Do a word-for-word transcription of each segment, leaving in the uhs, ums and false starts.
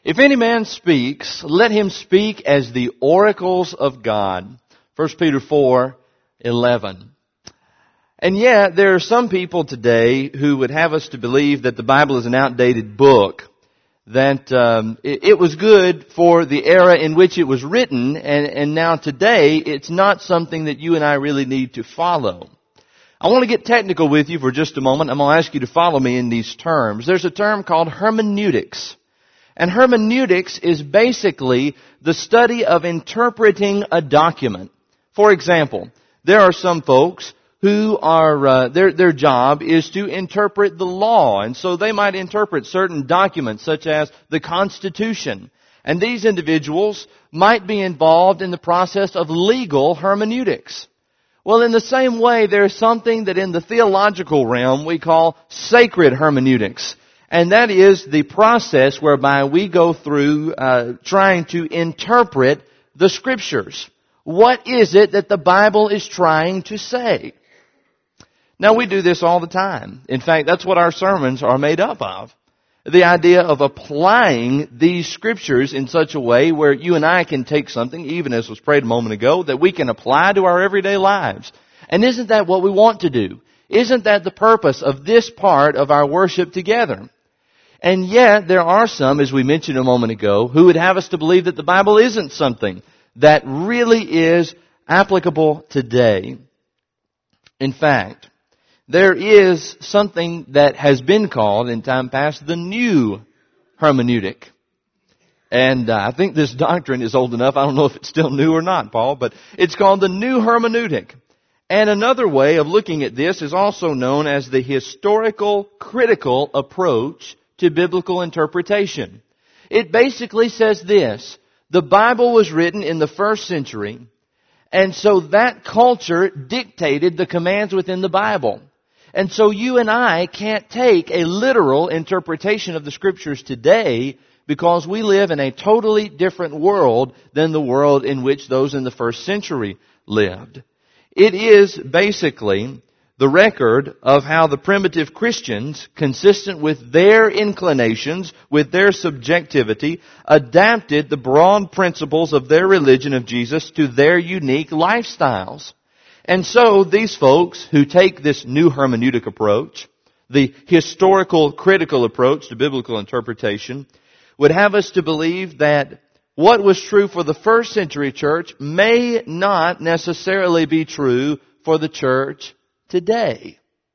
If any man speaks, let him speak as the oracles of God. First Peter four eleven. And yet, there are some people today who would have us to believe that the Bible is an outdated book, that um, it, it was good for the era in which it was written, and, and now today it's not something that you and I really need to follow. I want to get technical with you for just a moment. I'm going to ask you to follow me in these terms. There's a term called hermeneutics. And hermeneutics is basically the study of interpreting a document. For example, there are some folks who are, uh, their, their job is to interpret the law. And so they might interpret certain documents such as the Constitution. And these individuals might be involved in the process of legal hermeneutics. Well, in the same way, there's something that in the theological realm we call sacred hermeneutics. And that is the process whereby we go through uh, trying to interpret the Scriptures. What is it that the Bible is trying to say? Now, we do this all the time. In fact, that's what our sermons are made up of. The idea of applying these Scriptures in such a way where you and I can take something, even as was prayed a moment ago, that we can apply to our everyday lives. And isn't that what we want to do? Isn't that the purpose of this part of our worship together? And yet, there are some, as we mentioned a moment ago, who would have us to believe that the Bible isn't something that really is applicable today. In fact, there is something that has been called in time past the new hermeneutic. And uh, I think this doctrine is old enough. I don't know if it's still new or not, Paul, but it's called the new hermeneutic. And another way of looking at this is also known as the historical critical approach to biblical interpretation. It basically says this: the Bible was written in the first century, and so that culture dictated the commands within the Bible. And so you and I can't take a literal interpretation of the Scriptures today because we live in a totally different world than the world in which those in the first century lived. It is basically the record of how the primitive Christians, consistent with their inclinations, with their subjectivity, adapted the broad principles of their religion of Jesus to their unique lifestyles. And so these folks who take this new hermeneutic approach, the historical critical approach to biblical interpretation, would have us to believe that what was true for the first century church may not necessarily be true for the church today.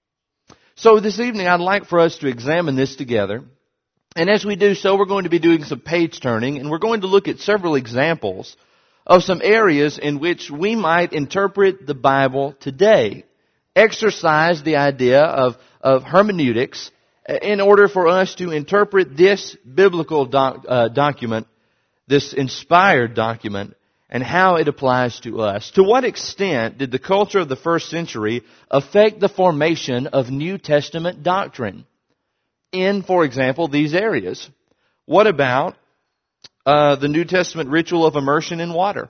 So this evening I'd like for us to examine this together. And as we do so, we're going to be doing some page turning, and we're going to look at several examples of some areas in which we might interpret the Bible today. Exercise the idea of, of hermeneutics in order for us to interpret this biblical doc, uh, document, this inspired document, and how it applies to us. To what extent did the culture of the first century affect the formation of New Testament doctrine in, for example, these areas? What about uh, the New Testament ritual of immersion in water?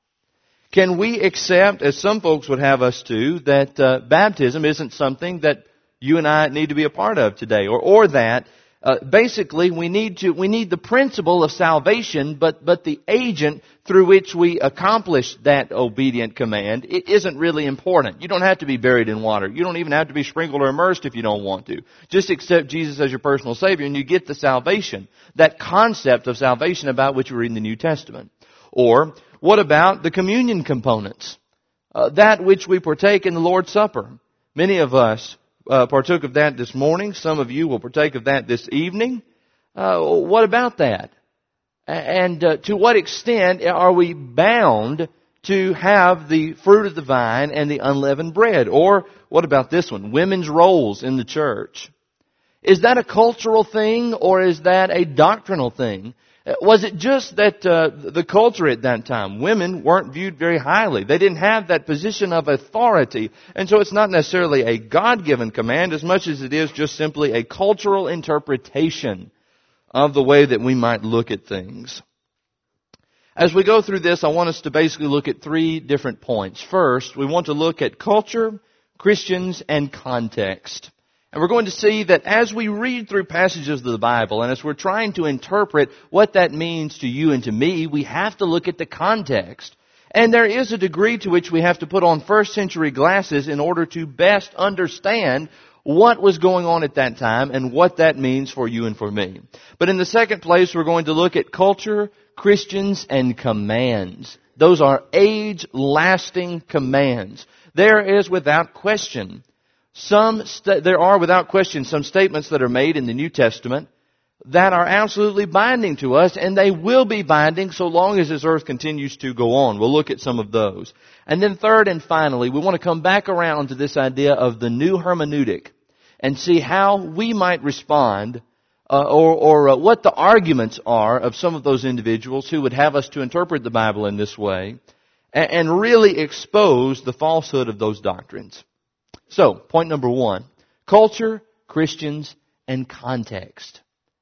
Can we accept, as some folks would have us to, that uh, baptism isn't something that you and I need to be a part of today, or or that Uh, basically, we need to, we need the principle of salvation, but, but the agent through which we accomplish that obedient command, it isn't really important. You don't have to be buried in water. You don't even have to be sprinkled or immersed if you don't want to. Just accept Jesus as your personal Savior and you get the salvation. That concept of salvation about which we read in the New Testament. Or, what about the communion components? Uh, that which we partake in the Lord's Supper. Many of us Uh, partook of that this morning. Some of you will partake of that this evening. Uh, what about that? And uh, to what extent are we bound to have the fruit of the vine and the unleavened bread? Or what about this one? Women's roles in the church. Is that a cultural thing or is that a doctrinal thing? Was it just that uh, the culture at that time, women weren't viewed very highly? They didn't have that position of authority. And so it's not necessarily a God-given command as much as it is just simply a cultural interpretation of the way that we might look at things. As we go through this, I want us to basically look at three different points. First, we want to look at culture, Christians, and context. And we're going to see that as we read through passages of the Bible and as we're trying to interpret what that means to you and to me, we have to look at the context. And there is a degree to which we have to put on first century glasses in order to best understand what was going on at that time and what that means for you and for me. But in the second place, we're going to look at culture, Christians, and commands. Those are age-lasting commands. There is without question Some st- there are, without question, some statements that are made in the New Testament that are absolutely binding to us, and they will be binding so long as this earth continues to go on. We'll look at some of those. And then third and finally, we want to come back around to this idea of the new hermeneutic and see how we might respond uh, or, or uh, what the arguments are of some of those individuals who would have us to interpret the Bible in this way and, and really expose the falsehood of those doctrines. So, point number one, culture, Christians, and context.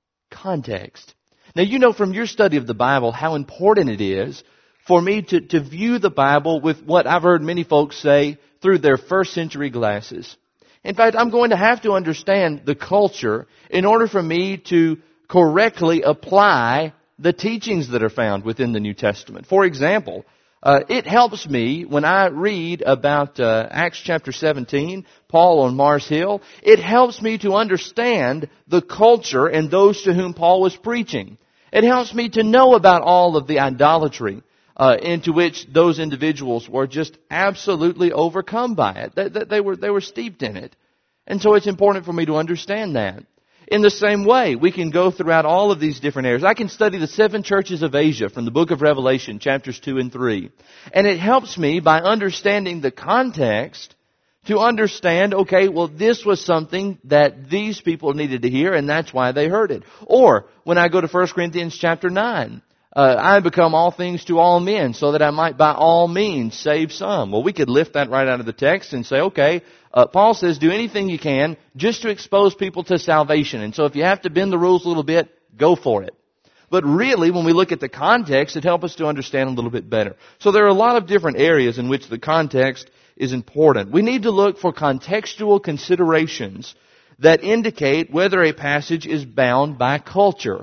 Context. Now, you know from your study of the Bible how important it is for me to, to view the Bible with what I've heard many folks say through their first century glasses. In fact, I'm going to have to understand the culture in order for me to correctly apply the teachings that are found within the New Testament. For example, Uh, it helps me when I read about uh, Acts chapter seventeen, Paul on Mars Hill. It helps me to understand the culture and those to whom Paul was preaching. It helps me to know about all of the idolatry uh, into which those individuals were just absolutely overcome by it. They, they, they were they were steeped in it, and so it's important for me to understand that. In the same way, we can go throughout all of these different areas. I can study the seven churches of Asia from the book of Revelation, chapters two and three. And it helps me by understanding the context to understand, okay, well, this was something that these people needed to hear, and that's why they heard it. Or, when I go to First Corinthians chapter nine, uh, I become all things to all men, so that I might by all means save some. Well, we could lift that right out of the text and say, okay, Uh, Paul says, do anything you can just to expose people to salvation. And so if you have to bend the rules a little bit, go for it. But really, when we look at the context, it helps us to understand a little bit better. So there are a lot of different areas in which the context is important. We need to look for contextual considerations that indicate whether a passage is bound by culture.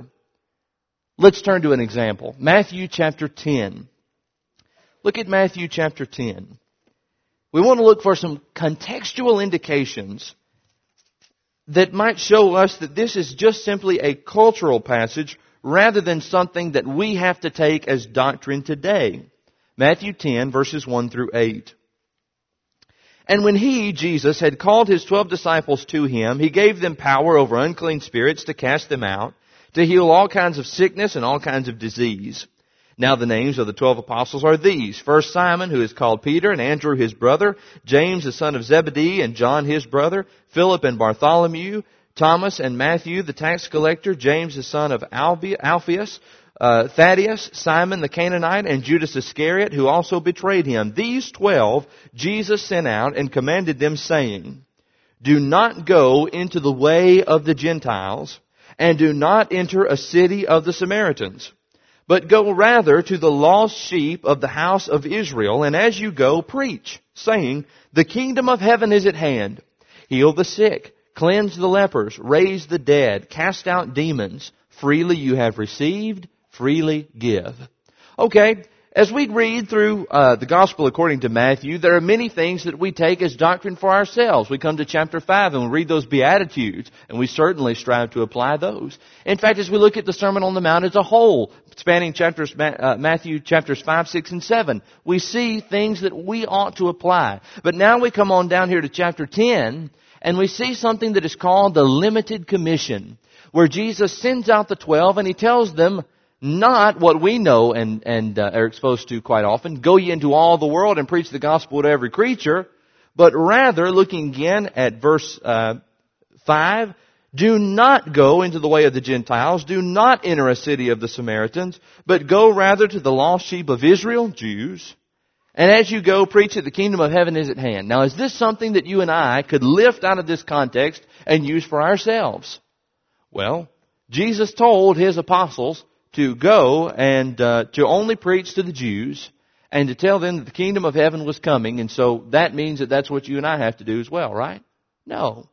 Let's turn to an example. Matthew chapter ten. Look at Matthew chapter ten. We want to look for some contextual indications that might show us that this is just simply a cultural passage rather than something that we have to take as doctrine today. Matthew ten, verses one through eight. And when he, Jesus, had called his twelve disciples to him, he gave them power over unclean spirits to cast them out, to heal all kinds of sickness and all kinds of disease. Now the names of the twelve apostles are these. First Simon, who is called Peter, and Andrew his brother, James the son of Zebedee, and John his brother, Philip and Bartholomew, Thomas and Matthew the tax collector, James the son of Alphaeus, uh, Thaddeus, Simon the Canaanite, and Judas Iscariot, who also betrayed him. These twelve Jesus sent out and commanded them, saying, Do not go into the way of the Gentiles, and do not enter a city of the Samaritans, but go rather to the lost sheep of the house of Israel, and as you go, preach, saying, The kingdom of heaven is at hand. Heal the sick, cleanse the lepers, raise the dead, cast out demons. Freely you have received, freely give. Okay, as we read through uh, the Gospel according to Matthew, there are many things that we take as doctrine for ourselves. We come to chapter five and we read those Beatitudes, and we certainly strive to apply those. In fact, as we look at the Sermon on the Mount as a whole, spanning chapters uh, Matthew chapters five, six, and seven, we see things that we ought to apply. But now we come on down here to chapter ten, and we see something that is called the limited commission, where Jesus sends out the twelve and he tells them, not what we know and, and uh, are exposed to quite often, go ye into all the world and preach the gospel to every creature, but rather, looking again at verse uh, five, do not go into the way of the Gentiles, do not enter a city of the Samaritans, but go rather to the lost sheep of Israel, Jews, and as you go, preach that the kingdom of heaven is at hand. Now, is this something that you and I could lift out of this context and use for ourselves? Well, Jesus told his apostles to go and uh, to only preach to the Jews and to tell them that the kingdom of heaven was coming. And so that means that that's what you and I have to do as well, right? No.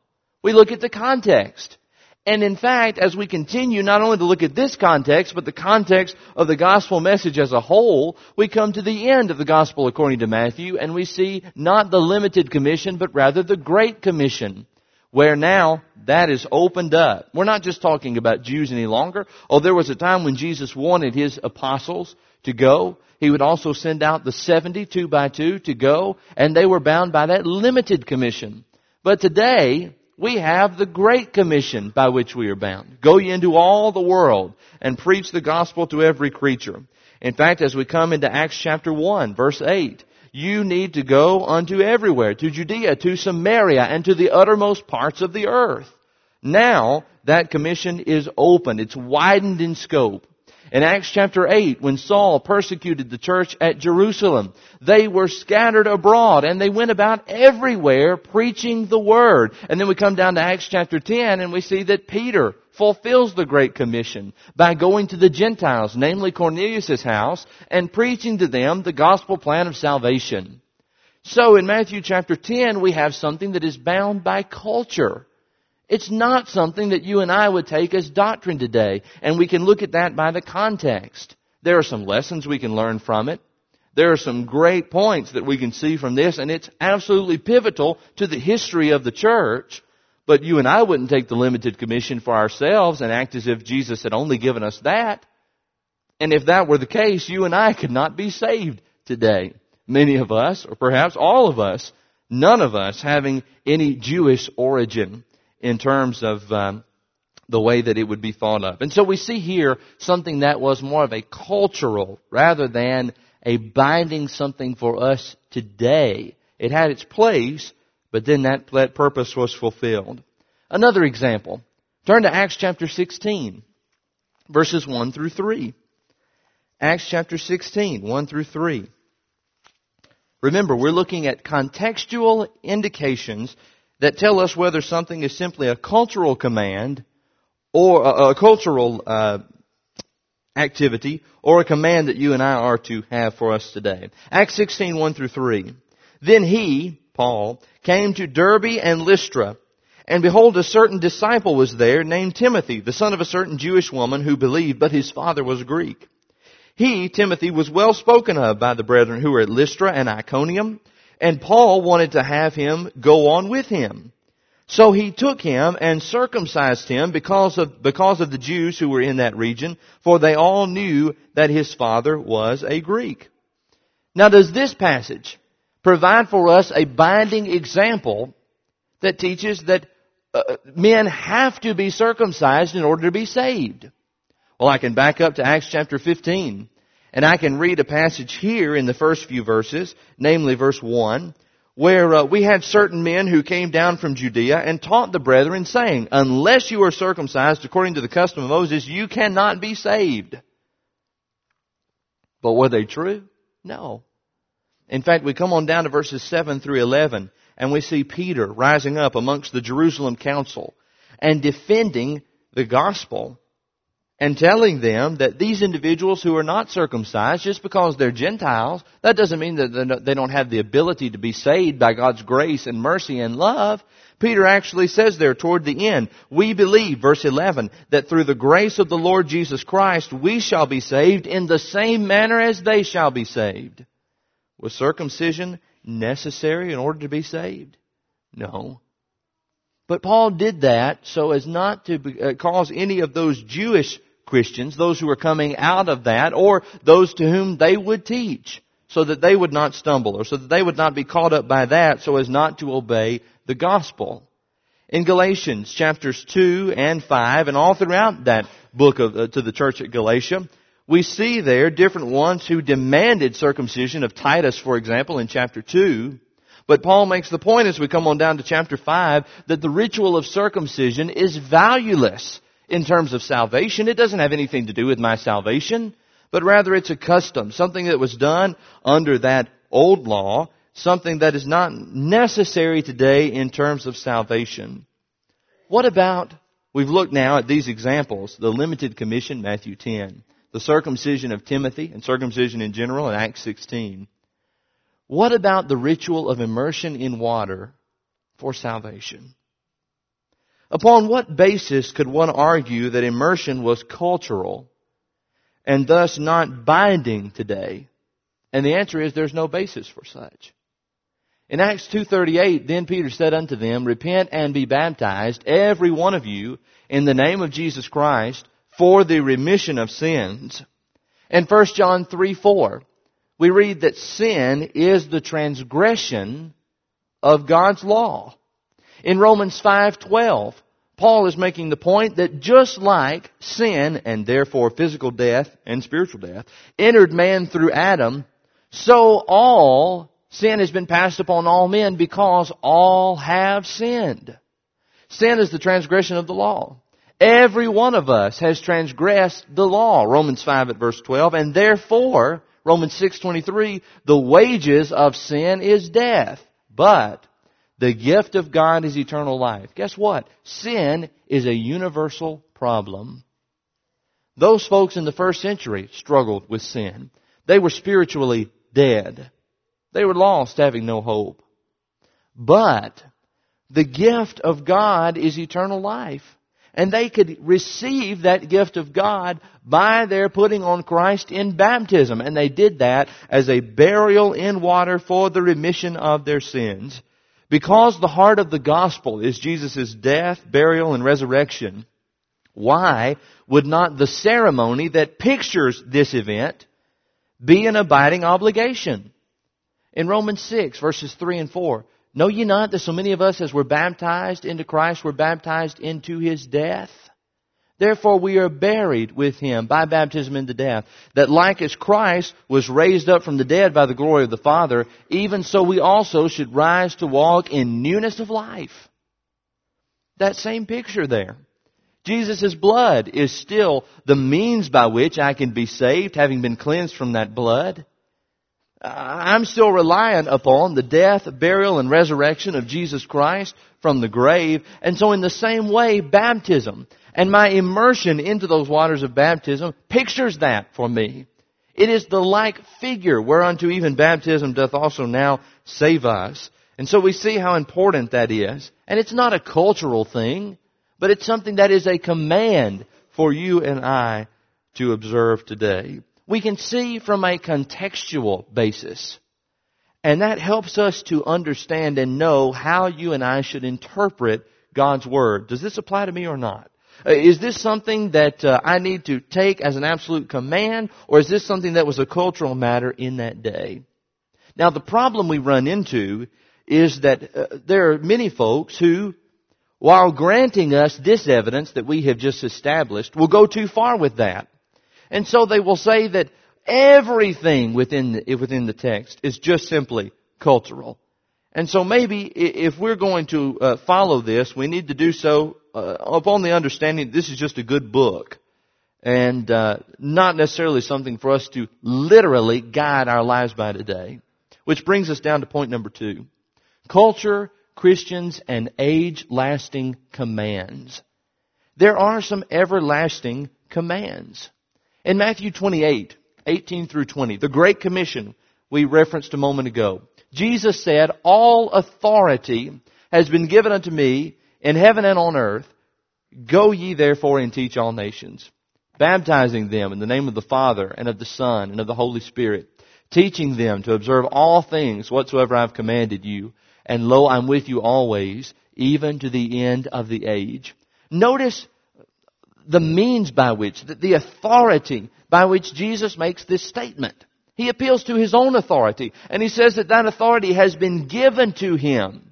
We look at the context. And in fact, as we continue not only to look at this context, but the context of the gospel message as a whole, we come to the end of the gospel according to Matthew, and we see not the limited commission, but rather the Great Commission, where now that is opened up. We're not just talking about Jews any longer. Oh, there was a time when Jesus wanted His apostles to go. He would also send out the seventy, two by two, to go, and they were bound by that limited commission. But today, we have the Great Commission by which we are bound. Go ye into all the world and preach the gospel to every creature. In fact, as we come into Acts chapter one, verse eight, you need to go unto everywhere, to Judea, to Samaria, and to the uttermost parts of the earth. Now, that commission is open. It's widened in scope. In Acts chapter eight, when Saul persecuted the church at Jerusalem, they were scattered abroad and they went about everywhere preaching the word. And then we come down to Acts chapter ten and we see that Peter fulfills the Great Commission by going to the Gentiles, namely Cornelius' house, and preaching to them the gospel plan of salvation. So in Matthew chapter ten, we have something that is bound by culture. It's not something that you and I would take as doctrine today, and we can look at that by the context. There are some lessons we can learn from it. There are some great points that we can see from this, and it's absolutely pivotal to the history of the church. But you and I wouldn't take the limited commission for ourselves and act as if Jesus had only given us that. And if that were the case, you and I could not be saved today. Many of us, or perhaps all of us, none of us having any Jewish origin in terms of um, the way that it would be thought of. And so we see here something that was more of a cultural rather than a binding something for us today. It had its place, but then that, that purpose was fulfilled. Another example. Turn to Acts chapter sixteen, verses one through three. Acts chapter sixteen, one through three. Remember, we're looking at contextual indications that tell us whether something is simply a cultural command or a, a cultural uh, activity or a command that you and I are to have for us today. Acts sixteen, one through three. Then he, Paul, came to Derbe and Lystra, and behold, a certain disciple was there named Timothy, the son of a certain Jewish woman who believed, but his father was Greek. He, Timothy, was well spoken of by the brethren who were at Lystra and Iconium, and Paul wanted to have him go on with him. So he took him and circumcised him because of, because of the Jews who were in that region, for they all knew that his father was a Greek. Now, does this passage provide for us a binding example that teaches that uh, men have to be circumcised in order to be saved? Well, I can back up to Acts chapter fifteen. And I can read a passage here in the first few verses, namely verse one, where uh, we had certain men who came down from Judea and taught the brethren, saying, unless you are circumcised according to the custom of Moses, you cannot be saved. But were they true? No. In fact, we come on down to verses seven through eleven, and we see Peter rising up amongst the Jerusalem council and defending the gospel, and telling them that these individuals who are not circumcised, just because they're Gentiles, that doesn't mean that they don't have the ability to be saved by God's grace and mercy and love. Peter actually says there toward the end, we believe, verse eleven, that through the grace of the Lord Jesus Christ, we shall be saved in the same manner as they shall be saved. Was circumcision necessary in order to be saved? No. But Paul did that so as not to cause any of those Jewish Christians, those who were coming out of that, or those to whom they would teach, so that they would not stumble, or so that they would not be caught up by that, so as not to obey the gospel. In Galatians chapters two and five, and all throughout that book of, uh, to the church at Galatia, we see there different ones who demanded circumcision of Titus, for example, in chapter two. But Paul makes the point as we come on down to chapter five that the ritual of circumcision is valueless in terms of salvation. It doesn't have anything to do with my salvation, but rather it's a custom, something that was done under that old law, something that is not necessary today in terms of salvation. What about, we've looked now at these examples, the limited commission, Matthew ten, the circumcision of Timothy and circumcision in general in Acts sixteen. What about the ritual of immersion in water for salvation? Upon what basis could one argue that immersion was cultural and thus not binding today? And the answer is there's no basis for such. In Acts two thirty-eight, then Peter said unto them, Repent and be baptized, every one of you, in the name of Jesus Christ, for the remission of sins. In First John three four, we read that sin is the transgression of God's law. In Romans five twelve, Paul is making the point that just like sin, and therefore physical death and spiritual death, entered man through Adam, so all sin has been passed upon all men because all have sinned. Sin is the transgression of the law. Every one of us has transgressed the law, Romans five at verse twelve, and therefore, Romans six twenty-three, the wages of sin is death, but the gift of God is eternal life. Guess what? Sin is a universal problem. Those folks in the first century struggled with sin. They were spiritually dead. They were lost, having no hope. But the gift of God is eternal life. And they could receive that gift of God by their putting on Christ in baptism. And they did that as a burial in water for the remission of their sins. Because the heart of the gospel is Jesus' death, burial, and resurrection, why would not the ceremony that pictures this event be an abiding obligation? In Romans six, verses three and four, know ye not that so many of us as were baptized into Christ were baptized into His death? Therefore we are buried with Him by baptism into death, that like as Christ was raised up from the dead by the glory of the Father, even so we also should rise to walk in newness of life. That same picture there. Jesus' blood is still the means by which I can be saved, having been cleansed from that blood. I'm still reliant upon the death, burial, and resurrection of Jesus Christ from the grave. And so in the same way, baptism and my immersion into those waters of baptism pictures that for me. It is the like figure whereunto even baptism doth also now save us. And so we see how important that is. And it's not a cultural thing, but it's something that is a command for you and I to observe today. We can see from a contextual basis. And that helps us to understand and know how you and I should interpret God's Word. Does this apply to me or not? Is this something that uh, I need to take as an absolute command, or is this something that was a cultural matter in that day? Now, the problem we run into is that uh, there are many folks who, while granting us this evidence that we have just established, will go too far with that. And so they will say that everything within the, within the text is just simply cultural. And so maybe if we're going to uh, follow this, we need to do so uh, upon the understanding that this is just a good book and uh, not necessarily something for us to literally guide our lives by today. Which brings us down to point number two. Culture, Christians, and age-lasting commands. There are some everlasting commands. In Matthew twenty-eight, eighteen through twenty, the Great Commission we referenced a moment ago, Jesus said, all authority has been given unto me in heaven and on earth. Go ye therefore and teach all nations, baptizing them in the name of the Father and of the Son and of the Holy Spirit, teaching them to observe all things whatsoever I have commanded you. And lo, I'm with you always, even to the end of the age. Notice the means by which, the authority by which Jesus makes this statement. He appeals to His own authority, and He says that that authority has been given to Him.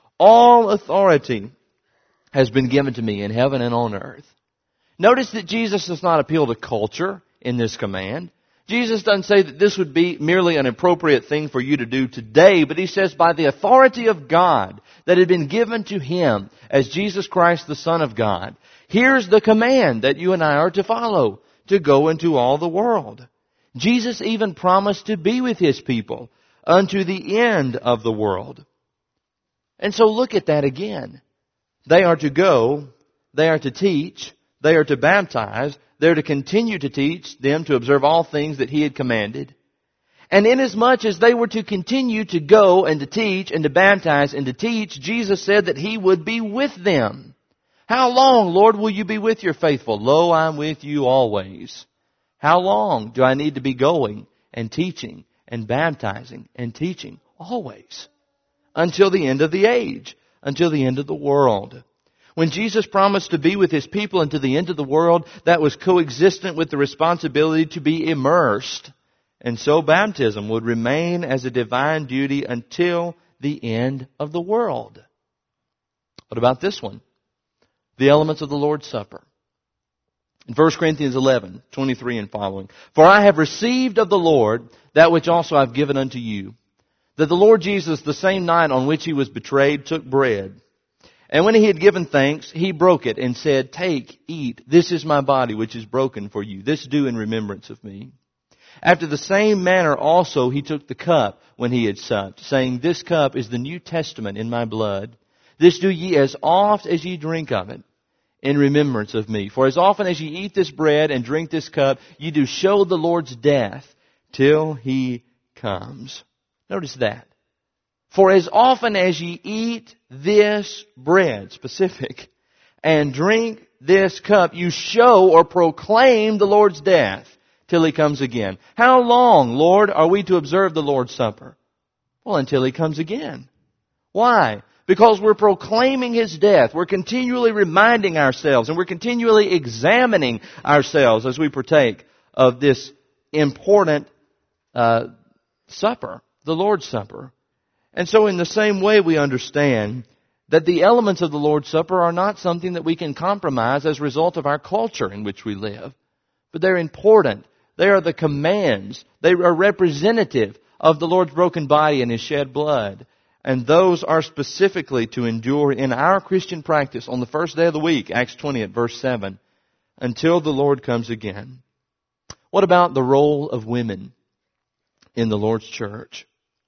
All authority has been given to me in heaven and on earth. Notice that Jesus does not appeal to culture in this command. Jesus doesn't say that this would be merely an appropriate thing for you to do today, but He says by the authority of God that had been given to Him as Jesus Christ, the Son of God, here's the command that you and I are to follow, to go into all the world. Jesus even promised to be with His people unto the end of the world. And so look at that again. They are to go, they are to teach, they are to baptize, they are to continue to teach them to observe all things that He had commanded. And inasmuch as they were to continue to go and to teach and to baptize and to teach, Jesus said that He would be with them. How long, Lord, will you be with your faithful? Lo, I'm with you always. How long do I need to be going and teaching and baptizing and teaching? Always. Until the end of the age. Until the end of the world. When Jesus promised to be with His people until the end of the world, that was coexistent with the responsibility to be immersed. And so baptism would remain as a divine duty until the end of the world. What about this one? The elements of the Lord's Supper. In First Corinthians eleven, twenty-three and following. For I have received of the Lord that which also I have given unto you, that the Lord Jesus, the same night on which He was betrayed, took bread. And when He had given thanks, He broke it and said, Take, eat, this is my body which is broken for you. This do in remembrance of me. After the same manner also He took the cup when He had supped, saying, This cup is the New Testament in my blood. This do ye as oft as ye drink of it, in remembrance of me. For as often as ye eat this bread and drink this cup, ye do show the Lord's death till He comes. Notice that. For as often as ye eat this bread, specific, and drink this cup, you show or proclaim the Lord's death till He comes again. How long, Lord, are we to observe the Lord's Supper? Well, until He comes again. Why? Because we're proclaiming His death. We're continually reminding ourselves and we're continually examining ourselves as we partake of this important uh, supper, the Lord's Supper. And so in the same way we understand that the elements of the Lord's Supper are not something that we can compromise as a result of our culture in which we live. But they're important. They are the commands. They are representative of the Lord's broken body and His shed blood. And those are specifically to endure in our Christian practice on the first day of the week, Acts twenty at verse seven, until the Lord comes again. What about the role of women in the Lord's church?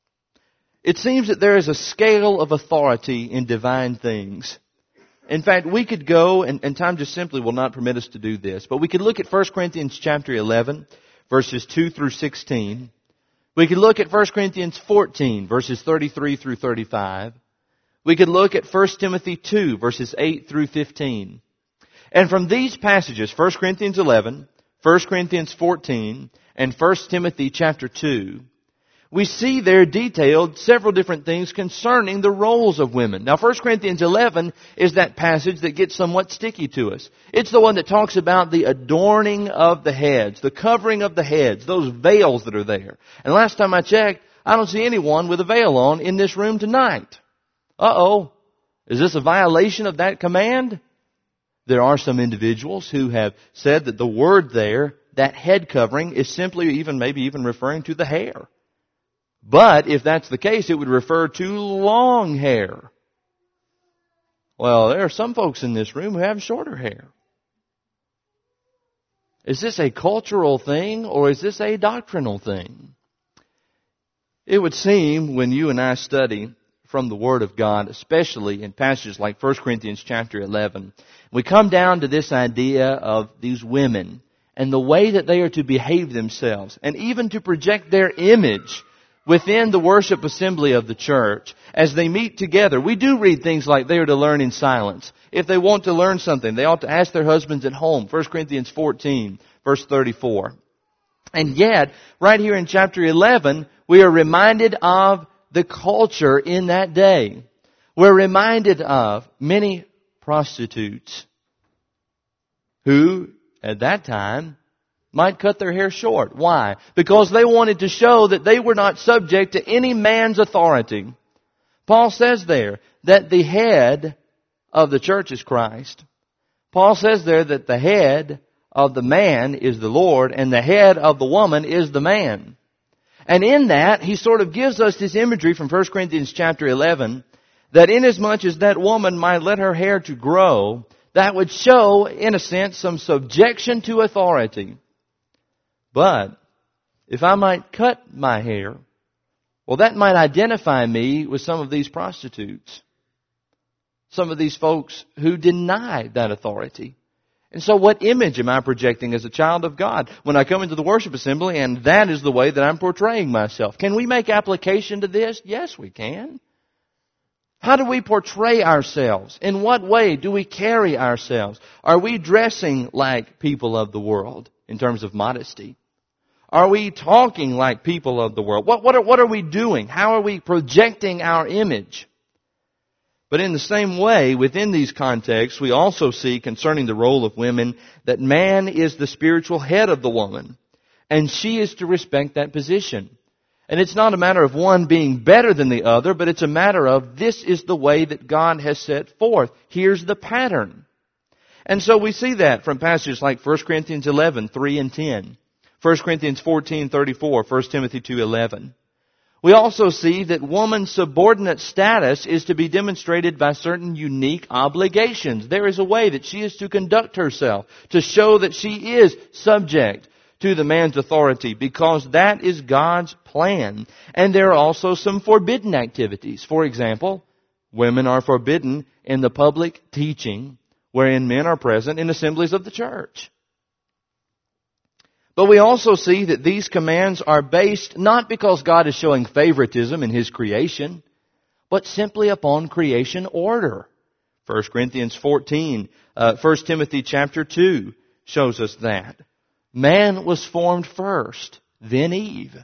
It seems that there is a scale of authority in divine things. In fact, we could go, and, and time just simply will not permit us to do this, but we could look at First Corinthians chapter eleven, verses two through sixteen. We could look at First Corinthians fourteen, verses thirty-three through thirty-five. We could look at First Timothy two, verses eight through fifteen. And from these passages, First Corinthians eleven, First Corinthians fourteen, and First Timothy chapter two, we see there detailed several different things concerning the roles of women. Now, First Corinthians eleven is that passage that gets somewhat sticky to us. It's the one that talks about the adorning of the heads, the covering of the heads, those veils that are there. And last time I checked, I don't see anyone with a veil on in this room tonight. Uh-oh. Is this a violation of that command? There are some individuals who have said that the word there, that head covering, is simply even, maybe even referring to the hair. But if that's the case, it would refer to long hair. Well, there are some folks in this room who have shorter hair. Is this a cultural thing or is this a doctrinal thing? It would seem when you and I study from the Word of God, especially in passages like First Corinthians chapter eleven, we come down to this idea of these women and the way that they are to behave themselves and even to project their image within the worship assembly of the church, as they meet together. We do read things like they are to learn in silence. If they want to learn something, they ought to ask their husbands at home. First Corinthians fourteen, verse thirty-four. And yet, right here in chapter eleven, we are reminded of the culture in that day. We're reminded of many prostitutes who, at that time, might cut their hair short. Why? Because they wanted to show that they were not subject to any man's authority. Paul says there that the head of the church is Christ. Paul says there that the head of the man is the Lord and the head of the woman is the man. And in that, he sort of gives us this imagery from First Corinthians chapter eleven, that inasmuch as that woman might let her hair to grow, that would show, in a sense, some subjection to authority. But if I might cut my hair, well, that might identify me with some of these prostitutes. Some of these folks who deny that authority. And so what image am I projecting as a child of God when I come into the worship assembly and that is the way that I'm portraying myself? Can we make application to this? Yes, we can. How do we portray ourselves? In what way do we carry ourselves? Are we dressing like people of the world in terms of modesty? Are we talking like people of the world? What, what, are, what are we doing? How are we projecting our image? But in the same way, within these contexts, we also see concerning the role of women that man is the spiritual head of the woman, and she is to respect that position. And it's not a matter of one being better than the other, but it's a matter of this is the way that God has set forth. Here's the pattern. And so we see that from passages like First Corinthians eleven, three and ten, First Corinthians fourteen, thirty-four, First Timothy two, eleven. We also see that woman's subordinate status is to be demonstrated by certain unique obligations. There is a way that she is to conduct herself to show that she is subject to the man's authority, because that is God's plan. And there are also some forbidden activities. For example, women are forbidden in the public teaching wherein men are present in assemblies of the church. But we also see that these commands are based not because God is showing favoritism in His creation, but simply upon creation order. First Corinthians fourteen, uh, First Timothy chapter two shows us that. Man was formed first, then Eve.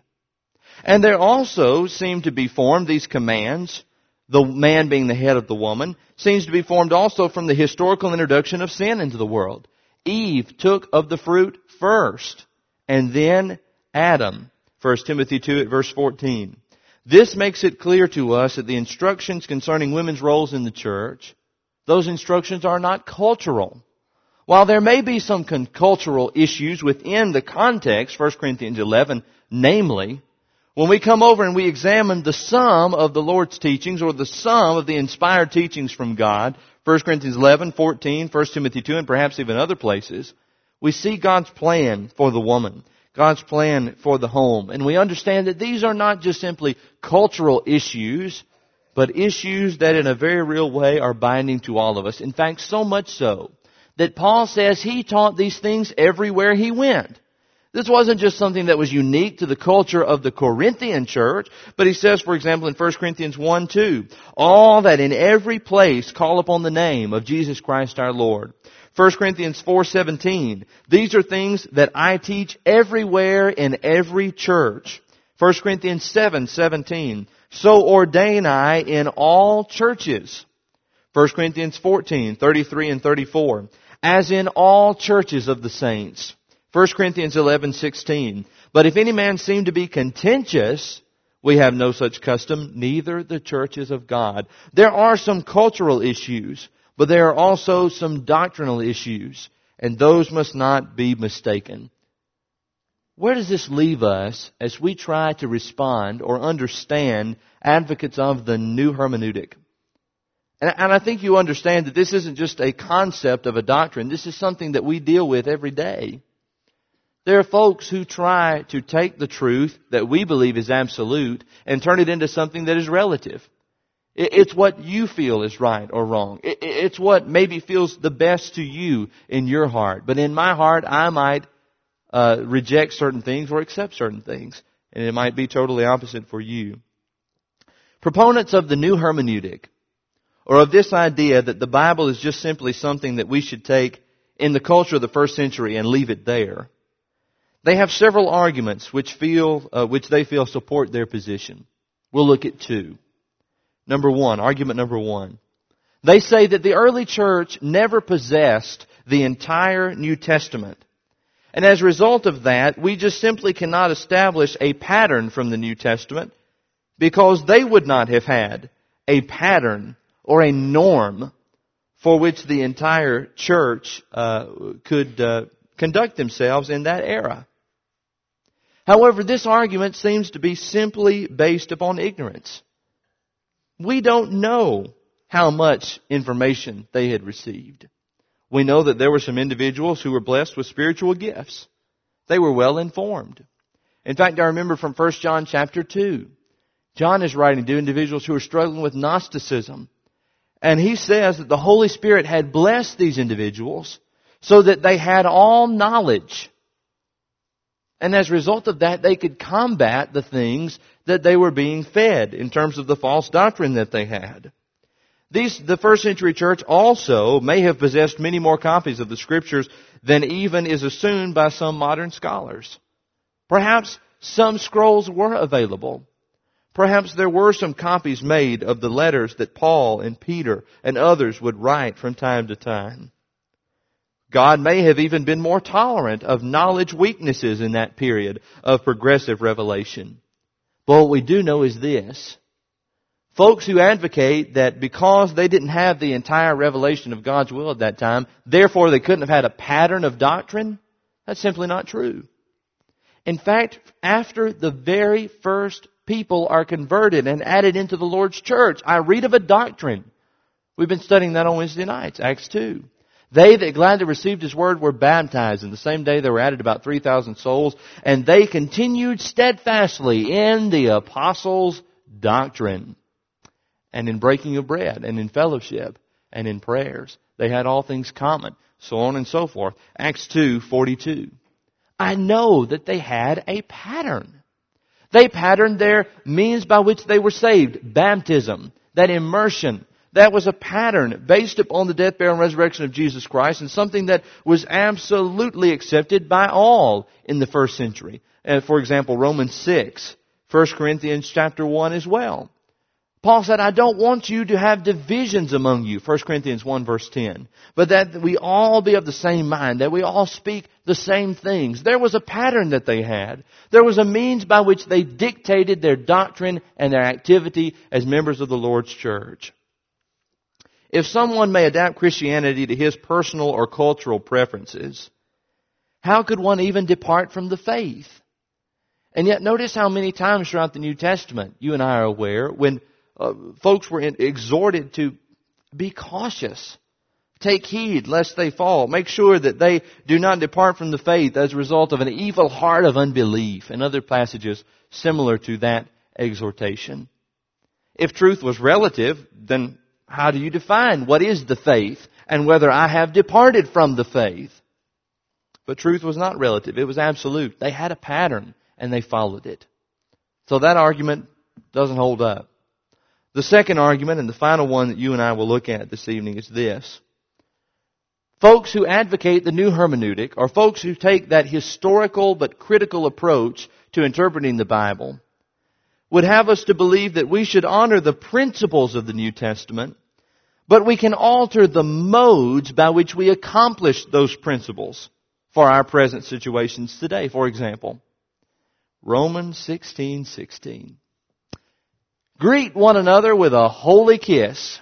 And there also seem to be formed these commands, the man being the head of the woman, seems to be formed also from the historical introduction of sin into the world. Eve took of the fruit first, and then Adam. First Timothy two at verse fourteen. This makes it clear to us that the instructions concerning women's roles in the church, those instructions are not cultural. While there may be some cultural issues within the context, First Corinthians eleven, namely, when we come over and we examine the sum of the Lord's teachings or the sum of the inspired teachings from God, First Corinthians eleven, fourteen, First Timothy two, and perhaps even other places, we see God's plan for the woman, God's plan for the home. And we understand that these are not just simply cultural issues, but issues that in a very real way are binding to all of us. In fact, so much so that Paul says he taught these things everywhere he went. This wasn't just something that was unique to the culture of the Corinthian church, but he says, for example, in First Corinthians one, two, all that in every place call upon the name of Jesus Christ our Lord. First Corinthians four, seventeen, these are things that I teach everywhere in every church. First Corinthians seven, seventeen, so ordain I in all churches. First Corinthians fourteen, thirty-three and thirty-four, as in all churches of the saints. First Corinthians eleven, sixteen, but if any man seem to be contentious, we have no such custom, neither the churches of God. There are some cultural issues, but there are also some doctrinal issues, and those must not be mistaken. Where does this leave us as we try to respond or understand advocates of the new hermeneutic? And I think you understand that this isn't just a concept of a doctrine. This is something that we deal with every day. There are folks who try to take the truth that we believe is absolute and turn it into something that is relative. It's what you feel is right or wrong. It's what maybe feels the best to you in your heart. But in my heart, I might uh, reject certain things or accept certain things. And it might be totally opposite for you. Proponents of the new hermeneutic, or of this idea that the Bible is just simply something that we should take in the culture of the first century and leave it there, they have several arguments which feel, uh, which they feel support their position. We'll look at two. Number one, argument number one. They say that the early church never possessed the entire New Testament. And as a result of that, we just simply cannot establish a pattern from the New Testament because they would not have had a pattern or a norm for which the entire church uh, could uh, conduct themselves in that era. However, this argument seems to be simply based upon ignorance. We don't know how much information they had received. We know that there were some individuals who were blessed with spiritual gifts. They were well informed. In fact, I remember from First John chapter two, John is writing to individuals who are struggling with Gnosticism. And he says that the Holy Spirit had blessed these individuals so that they had all knowledge. And as a result of that, they could combat the things that they were being fed in terms of the false doctrine that they had. These, the first century church also may have possessed many more copies of the Scriptures than even is assumed by some modern scholars. Perhaps some scrolls were available. Perhaps there were some copies made of the letters that Paul and Peter and others would write from time to time. God may have even been more tolerant of knowledge weaknesses in that period of progressive revelation. But what we do know is this. Folks who advocate that because they didn't have the entire revelation of God's will at that time, therefore they couldn't have had a pattern of doctrine, that's simply not true. In fact, after the very first people are converted and added into the Lord's church, I read of a doctrine. We've been studying that on Wednesday nights, Acts two. They that gladly received His word were baptized, and the same day there were added about three thousand souls, and they continued steadfastly in the apostles' doctrine, and in breaking of bread, and in fellowship, and in prayers. They had all things common, so on and so forth. Acts two forty-two. I know that they had a pattern. They patterned their means by which they were saved. Baptism, that immersion. That was a pattern based upon the death, burial, and resurrection of Jesus Christ, and something that was absolutely accepted by all in the first century. Uh, for example, Romans six, First Corinthians chapter one as well. Paul said, I don't want you to have divisions among you, First Corinthians one verse ten, but that we all be of the same mind, that we all speak the same things. There was a pattern that they had. There was a means by which they dictated their doctrine and their activity as members of the Lord's church. If someone may adapt Christianity to his personal or cultural preferences, how could one even depart from the faith? And yet notice how many times throughout the New Testament, you and I are aware, when uh, folks were in, exhorted to be cautious, take heed lest they fall, make sure that they do not depart from the faith as a result of an evil heart of unbelief, and other passages similar to that exhortation. If truth was relative, then how do you define what is the faith and whether I have departed from the faith? But truth was not relative. It was absolute. They had a pattern and they followed it. So that argument doesn't hold up. The second argument, and the final one that you and I will look at this evening, is this. Folks who advocate the new hermeneutic, or folks who take that historical but critical approach to interpreting the Bible, would have us to believe that we should honor the principles of the New Testament, but we can alter the modes by which we accomplish those principles for our present situations today. For example, Romans sixteen sixteen. Greet one another with a holy kiss.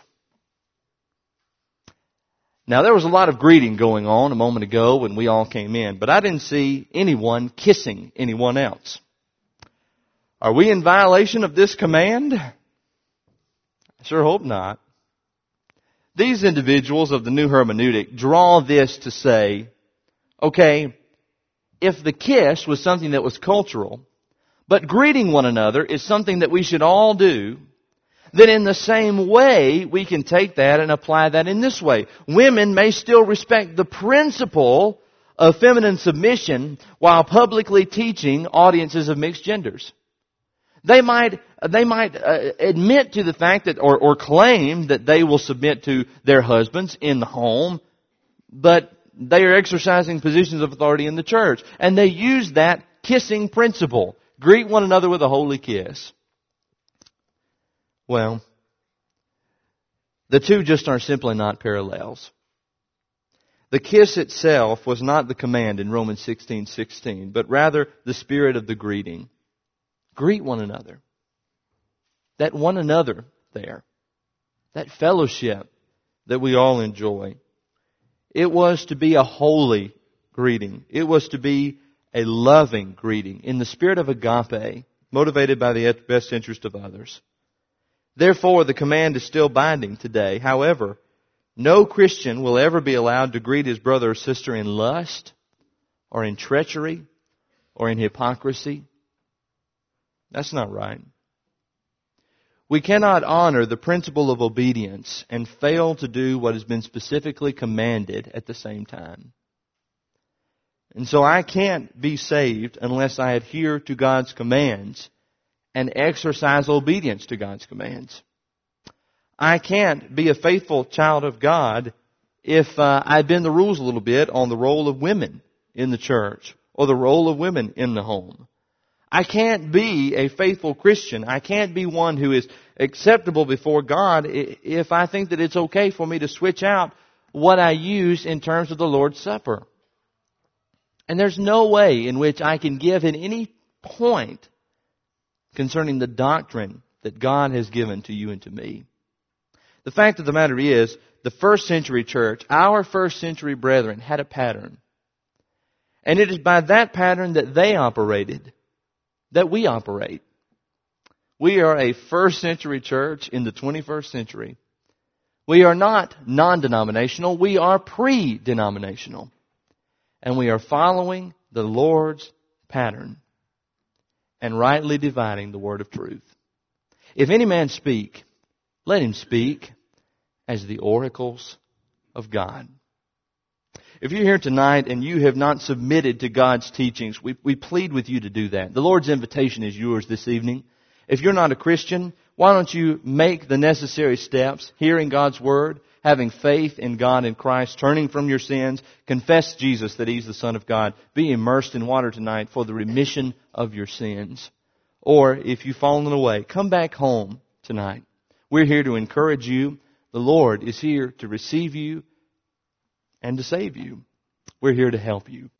Now, there was a lot of greeting going on a moment ago when we all came in, but I didn't see anyone kissing anyone else. Are we in violation of this command? I sure hope not. These individuals of the new hermeneutic draw this to say, okay, if the kiss was something that was cultural, but greeting one another is something that we should all do, then in the same way we can take that and apply that in this way. Women may still respect the principle of feminine submission while publicly teaching audiences of mixed genders. They might, they might uh, admit to the fact that, or, or claim that they will submit to their husbands in the home, but they are exercising positions of authority in the church. And they use that kissing principle. Greet one another with a holy kiss. Well, the two just are simply not parallels. The kiss itself was not the command in Romans sixteen sixteen, but rather the spirit of the greeting. Greet one another. That one another there. That fellowship that we all enjoy. It was to be a holy greeting. It was to be a loving greeting in the spirit of agape, motivated by the best interest of others. Therefore, the command is still binding today. However, no Christian will ever be allowed to greet his brother or sister in lust, or in treachery, or in hypocrisy. That's not right. We cannot honor the principle of obedience and fail to do what has been specifically commanded at the same time. And so I can't be saved unless I adhere to God's commands and exercise obedience to God's commands. I can't be a faithful child of God if uh, I bend the rules a little bit on the role of women in the church or the role of women in the home. I can't be a faithful Christian. I can't be one who is acceptable before God if I think that it's okay for me to switch out what I use in terms of the Lord's Supper. And there's no way in which I can give at any point concerning the doctrine that God has given to you and to me. The fact of the matter is, the first century church, our first century brethren, had a pattern. And it is by that pattern that they operated that we operate. We are a first century church in the twenty-first century. We are not non-denominational, we are pre-denominational. And we are following the Lord's pattern and rightly dividing the word of truth. If any man speak, let him speak as the oracles of God. If you're here tonight and you have not submitted to God's teachings, we, we plead with you to do that. The Lord's invitation is yours this evening. If you're not a Christian, why don't you make the necessary steps, hearing God's Word, having faith in God and Christ, turning from your sins, confess Jesus that He's the Son of God, be immersed in water tonight for the remission of your sins. Or if you've fallen away, come back home tonight. We're here to encourage you. The Lord is here to receive you and to save you. We're here to help you.